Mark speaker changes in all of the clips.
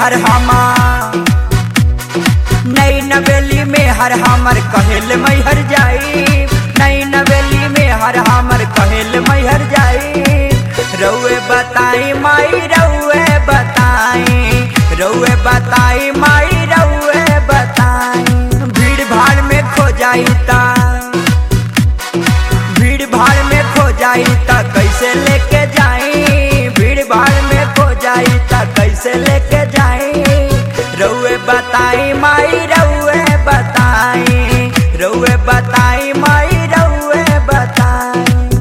Speaker 1: हर हमार नई नवेली में हर हमर कहेल मैहर जाई नई नवेली में हर हमर कहेल मैहर जाई रउए बताई माई रउए बताई माई रउए बताई भीड़ भाड़ में खो जाई ता कैसे लेके जाई भीड़ भाड़ में खो जाई ता कैसे लेके जाई रउए बताई माई रउए बताई माई रउए बताई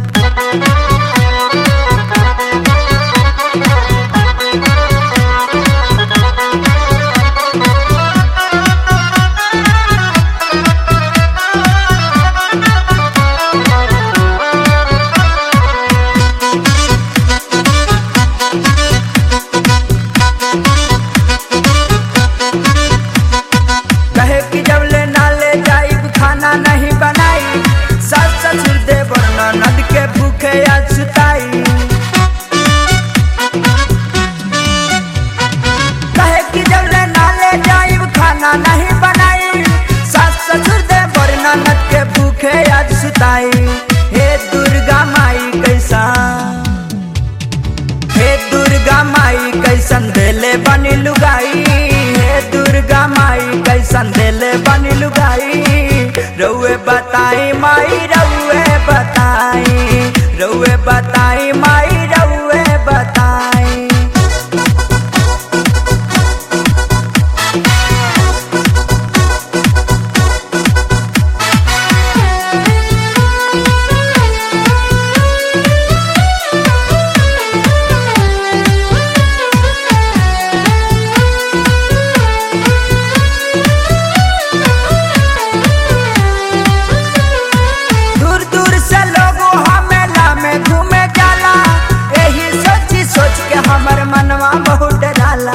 Speaker 1: नहीं बनाई सास ससुर देवर ननद के भूखे आज सुताई कहे कि जब ले नाले जाइब खाना नहीं बनाई सास ससुर देवर ननद के भूखे आज सुताई हे दुर्गा माई कैसन देले बनी लुगाई हे दुर्गा माई कैसन देले बनी लुगाई रउए बताई माई रउए बताई माई रउए बताई हमर मनवा बहुत डराला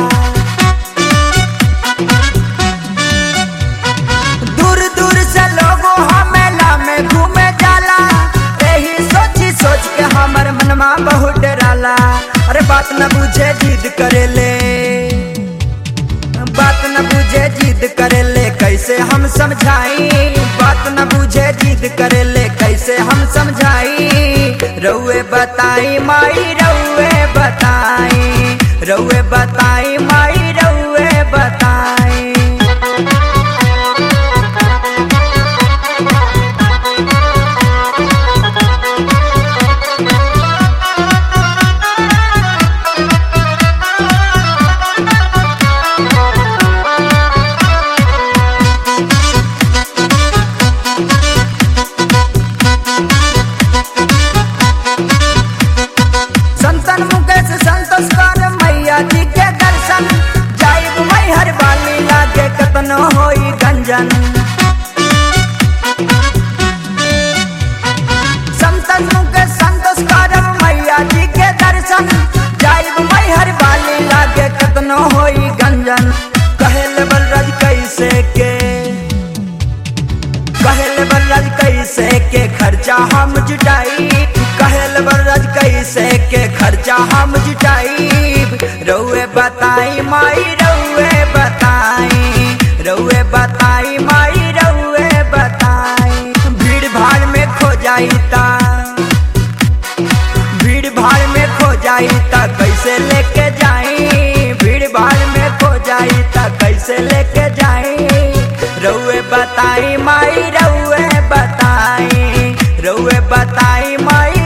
Speaker 1: दूर दूर से लोगो मेला में घूमे जाला यही सोच के हमर मनवा बहुत डराला अरे बात न बुझे जिद करेले कैसे हम समझाई बात न बुझे जिद करेले कैसे हम समझाई रउए बताई माई रउए बताई माई रउए बताई संतन मुकेश संतोष कर मैया जी के दर्शन जाइब मैहर वाली लागे कतनो होई गंजन संतन मुकेश संतोष कर मैया जी के दर्शन जाइब मैहर वाली लागे कतनो होई गंजन कहेल बलराज कैसे के खर्चा हम जुटाई कहेल बलराज कैसे के खर्चा हम जुटाई रउए बताई माई रउए बताई माई रउए बताई भीड़ भाड़ में खो जाई ता कैसे लेके जाई भीड़ भाड़ में खो जाई ता कैसे लेके जाई रउए बताई माई रउए बताई माई